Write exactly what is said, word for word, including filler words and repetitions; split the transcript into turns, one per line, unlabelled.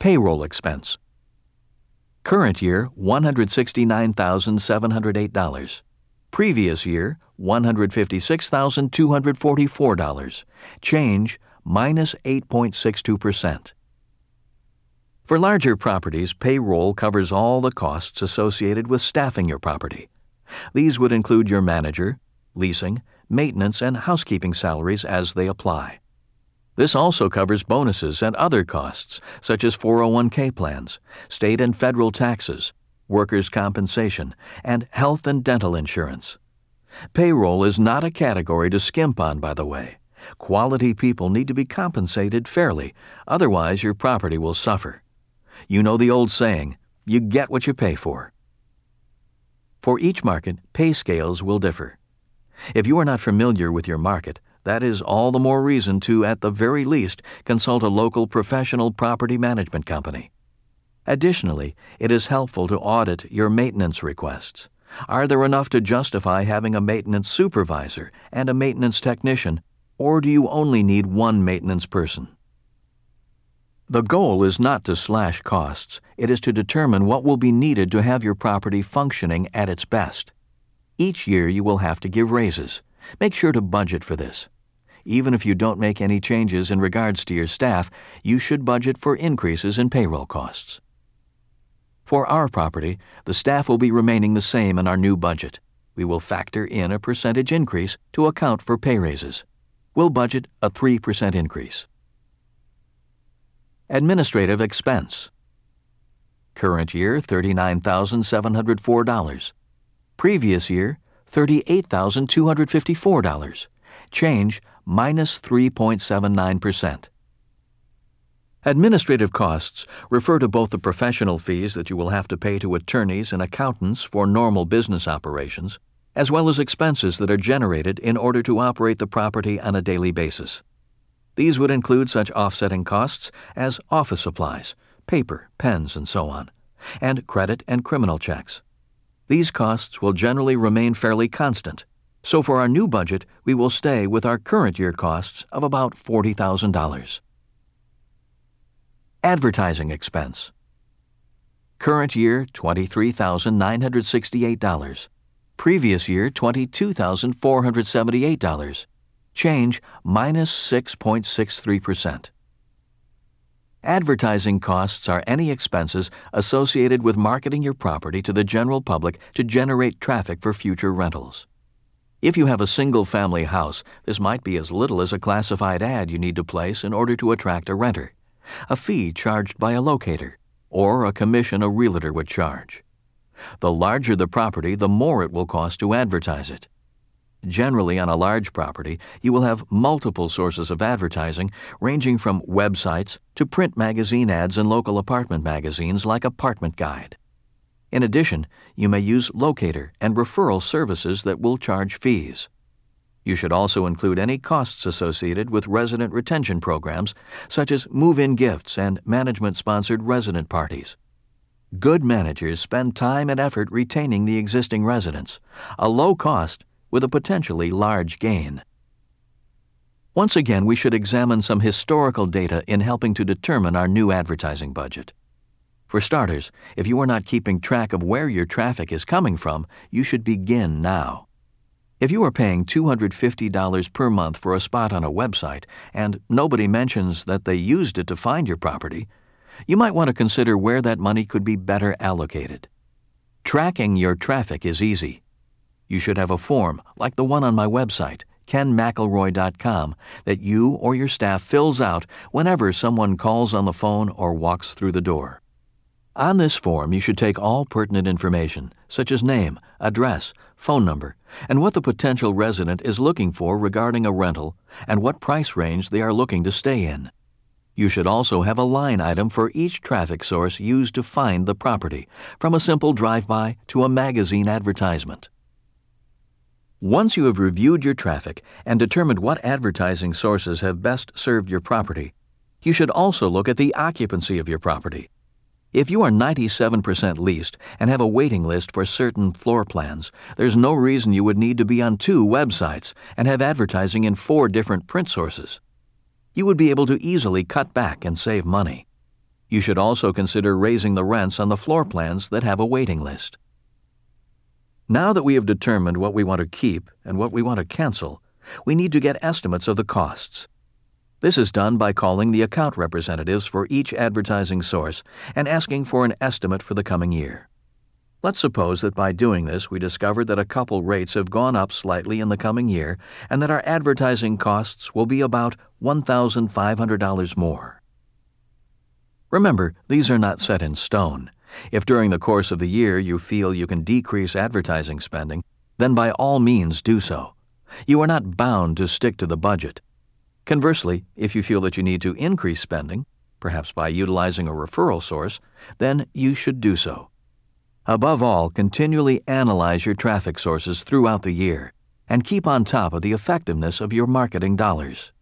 Payroll expense. Current year, one hundred sixty-nine thousand seven hundred eight dollars. Previous year, one hundred fifty-six thousand two hundred forty-four dollars. Change, minus eight point six two percent. For larger properties, payroll covers all the costs associated with staffing your property. These would include your manager, leasing, maintenance, and housekeeping salaries as they apply. This also covers bonuses and other costs, such as four oh one k plans, state and federal taxes, workers' compensation, and health and dental insurance. Payroll is not a category to skimp on, by the way. Quality people need to be compensated fairly, otherwise your property will suffer. You know the old saying, you get what you pay for. For each market, pay scales will differ. If you are not familiar with your market, that is all the more reason to, at the very least, consult a local professional property management company. Additionally, it is helpful to audit your maintenance requests. Are there enough to justify having a maintenance supervisor and a maintenance technician, or do you only need one maintenance person? The goal is not to slash costs. It is to determine what will be needed to have your property functioning at its best. Each year you will have to give raises. Make sure to budget for this. Even if you don't make any changes in regards to your staff, you should budget for increases in payroll costs. For our property, the staff will be remaining the same in our new budget. We will factor in a percentage increase to account for pay raises. We'll budget a three percent increase. Administrative expense. Current year, thirty-nine thousand seven hundred four dollars. Previous year, thirty-eight thousand two hundred fifty-four dollars. Change, minus three point seven nine percent. Administrative costs refer to both the professional fees that you will have to pay to attorneys and accountants for normal business operations, as well as expenses that are generated in order to operate the property on a daily basis. These would include such offsetting costs as office supplies, paper, pens, and so on, and credit and criminal checks. These costs will generally remain fairly constant, so for our new budget, we will stay with our current year costs of about forty thousand dollars. Advertising expense. Current year, twenty-three thousand nine hundred sixty-eight dollars. Previous year, twenty-two thousand four hundred seventy-eight dollars. Change, minus six point six three percent. Advertising costs are any expenses associated with marketing your property to the general public to generate traffic for future rentals. If you have a single-family house, this might be as little as a classified ad you need to place in order to attract a renter, a fee charged by a locator, or a commission a realtor would charge. The larger the property, the more it will cost to advertise it. Generally, on a large property, you will have multiple sources of advertising ranging from websites to print magazine ads in local apartment magazines like Apartment Guide. In addition, you may use locator and referral services that will charge fees. You should also include any costs associated with resident retention programs, such as move-in gifts and management-sponsored resident parties. Good managers spend time and effort retaining the existing residents, a low cost with a potentially large gain. Once again, we should examine some historical data in helping to determine our new advertising budget. For starters, if you are not keeping track of where your traffic is coming from, you should begin now. If you are paying two hundred fifty dollars per month for a spot on a website and nobody mentions that they used it to find your property, you might want to consider where that money could be better allocated. Tracking your traffic is easy. You should have a form, like the one on my website, ken mcelroy dot com, that you or your staff fills out whenever someone calls on the phone or walks through the door. On this form, you should take all pertinent information, such as name, address, phone number, and what the potential resident is looking for regarding a rental and what price range they are looking to stay in. You should also have a line item for each traffic source used to find the property, from a simple drive-by to a magazine advertisement. Once you have reviewed your traffic and determined what advertising sources have best served your property, you should also look at the occupancy of your property. If you are ninety-seven percent leased and have a waiting list for certain floor plans, there's no reason you would need to be on two websites and have advertising in four different print sources. You would be able to easily cut back and save money. You should also consider raising the rents on the floor plans that have a waiting list. Now that we have determined what we want to keep and what we want to cancel, we need to get estimates of the costs. This is done by calling the account representatives for each advertising source and asking for an estimate for the coming year. Let's suppose that by doing this we discovered that a couple rates have gone up slightly in the coming year and that our advertising costs will be about one thousand five hundred dollars more. Remember, these are not set in stone. If during the course of the year you feel you can decrease advertising spending, then by all means do so. You are not bound to stick to the budget. Conversely, if you feel that you need to increase spending, perhaps by utilizing a referral source, then you should do so. Above all, continually analyze your traffic sources throughout the year and keep on top of the effectiveness of your marketing dollars.